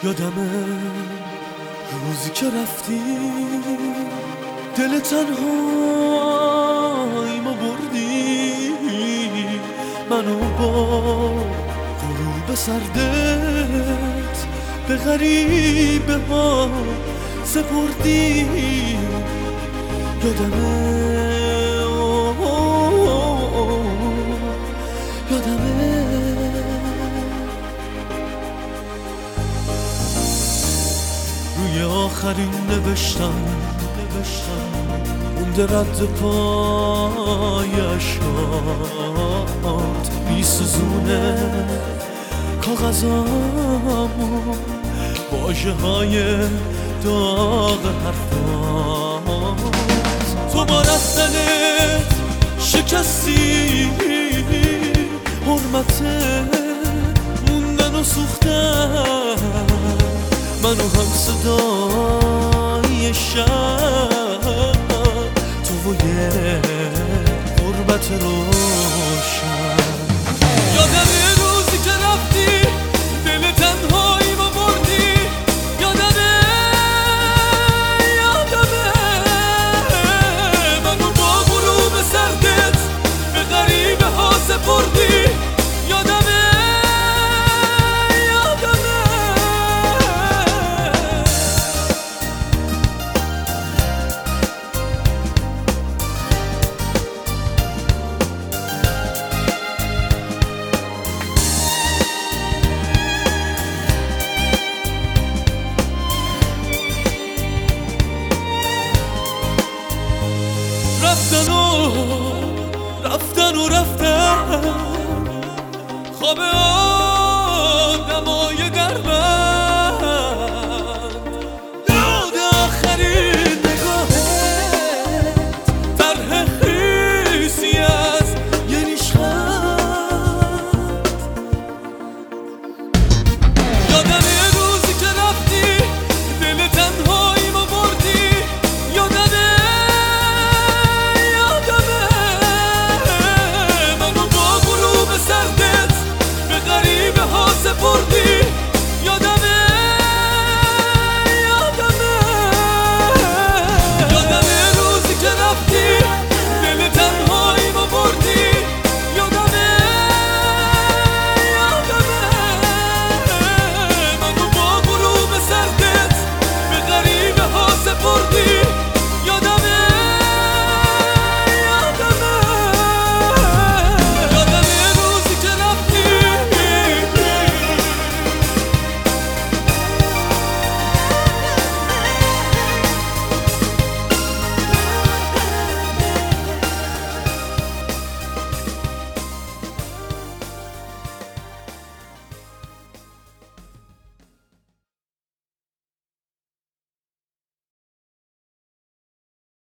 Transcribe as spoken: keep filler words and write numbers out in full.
یادمه روزی که رفتی دل تنهاییمو بردی، منو با غروب سردت به غریبه ها سپردی. یادمه یادمه روی آخرین نوشتم مونده رد پایشات میسوزونه کاغذامو، واژه های داغ حرفات. تو با رفتنت شکستی حرمت موندن و سوختن، منو هم صدای شب تو و یه غربت روشن. یادمه روزی که رفتی دل تنهایی ما بردی، یادمه یادمه منو با غروب سردت به غریبه ها سپردی. یادمه یادمه رفتن و رفتن و رفتن خواب آدمای در من.